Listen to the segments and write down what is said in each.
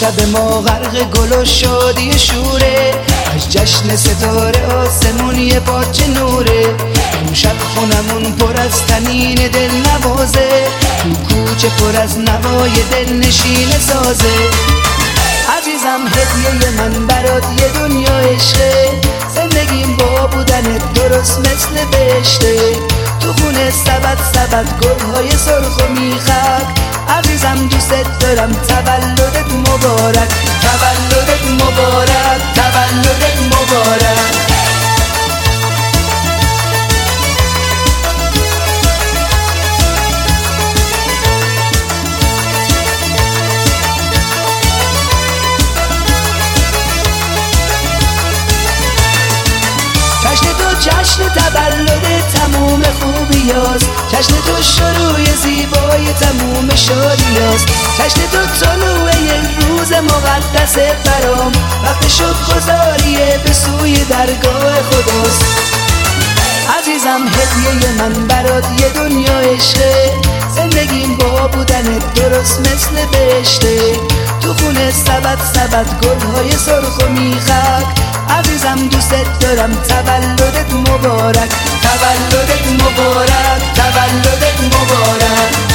شب ما غرق گل و شادی شوره، از جشن ستاره آسمون یه پاچه نوره. امشب خونمون پر از طنین دل نوازه، تو کوچه پر از نوای دل نشین سازه. عزیزم هدیه من برات یه دنیا عشقه، زندگیم با بودنت درست مثل بهشته. تو خونه سبد گلهای سرخ و میخک، عزیزم دوست دارم تولدت مبارک، تولدت مبارک، تولدت مبارک. جشن تولد تموم خوبیاست، جشن تو شروع زیبای تموم شادیاست، جشن تو طلوع روز مقدس برام، وقت شکرگزاریه به سوی درگاه خداست. عزیزم هدیه من برات یه دنیا عشقه، زندگیم با بودنت درست مثل بهشته. تو خونه سبد گلهای سرخ و میخک، عزیزم دوست دارم تولدت مبارک، تولدت مبارک، تولدت مبارک.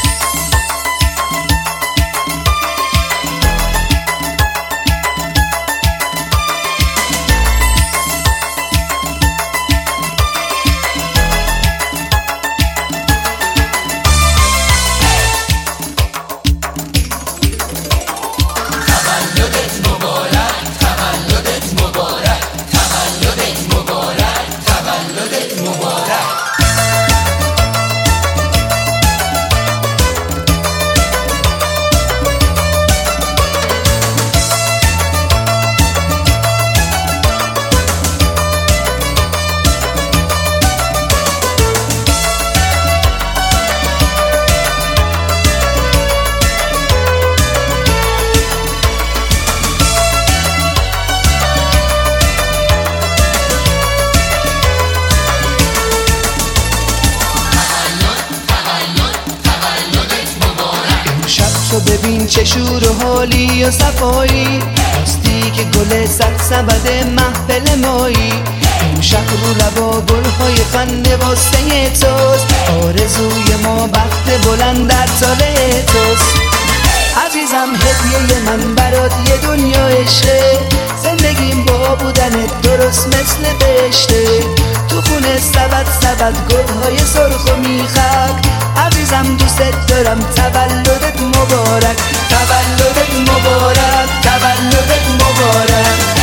تو ببین چه شور و حالی و صفایی، راستی که گل سبد محفل مایی. امشب رو لبا گلهای خنده واسه توست، آرزوی ما بخت بلند در سال توست. عزیزم هدیه من برات یه دنیا عشقه، زندگیم با بودنت درست مثل بهشته. تو خونه سبد گلهای سرخ و میخک، عزیزم دوست دارم تولدت مبارک، تولدت مبارک، تولدت مبارک.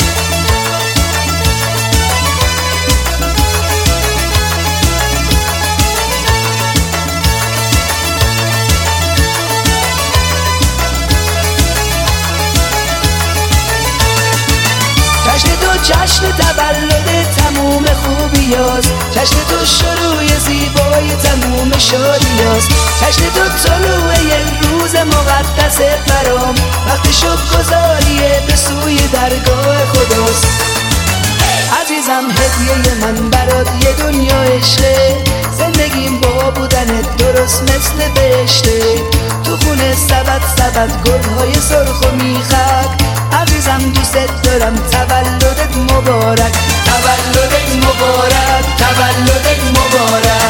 جشن تولد تموم خوبیاست، جشن تو شروع زیبای تموم شادیاست، جشن تو طلوع روز مقدس برام، وقت شکرگزاریه به سوی درگاه خداست. عزیزم هدیه من برات یه دنیا عشقه، زندگیم با بودنت درست مثل بهشته. تو خونه سبد گلهای سرخ و میخک، عزیزم دوست دارم تولدت مبارک، تولدت مبارک، تولدت مبارک.